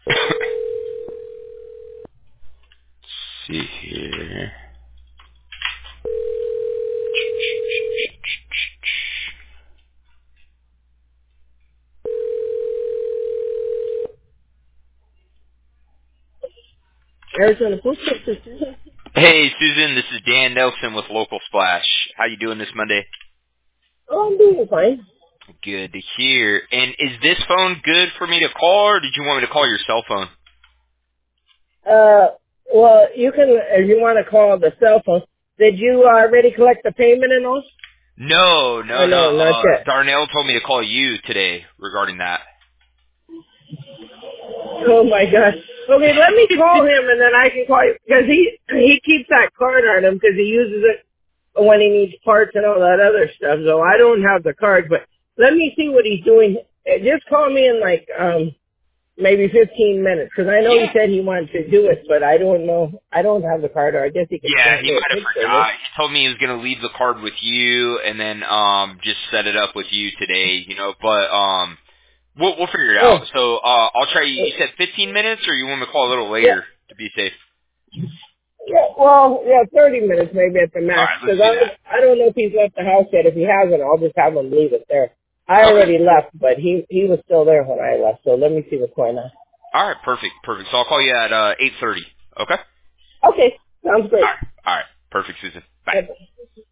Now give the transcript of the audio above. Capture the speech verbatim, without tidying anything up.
see here. Arizona Food Service. Hey, Susan, this is Dan Nelson with Local Splash. How you doing this Monday? Oh, I'm doing fine. Good to hear. And is this phone good for me to call, or did you want me to call your cell phone? Uh, well, you can, if you want to call the cell phone. Did you already collect the payment and all? No, Or no, no. no, not Uh, yet. Darnell told me to call you today regarding that. Oh my gosh. Okay, let me call him and then I can call you because he he keeps that card on him because he uses it when he needs parts and all that other stuff. So I don't have the card, but let me see what he's doing. Uh, Just call me in like um maybe fifteen minutes because I know he Yeah. said he wanted to do it, but I don't know. I don't have the card, or I guess he can Yeah, send he me a might have picture of forgot. it. He told me he was gonna leave the card with you and then um just set it up with you today, you know. But um we'll we'll figure it Oh, out. So uh I'll try. You said fifteen minutes, or you want me to call a little yeah. later to be safe? Yeah, well, yeah, thirty minutes maybe at the All max, right, let's because do I, that. I don't know if he's left the house yet. If he hasn't, I'll just have him leave it there. I Okay. already left, but he, he was still there when I left, so let me see what's going on. All right, perfect, perfect. So I'll call you at uh eight thirty. Okay. Okay, sounds All great. right. All right. Perfect, Susan. Bye. Bye-bye.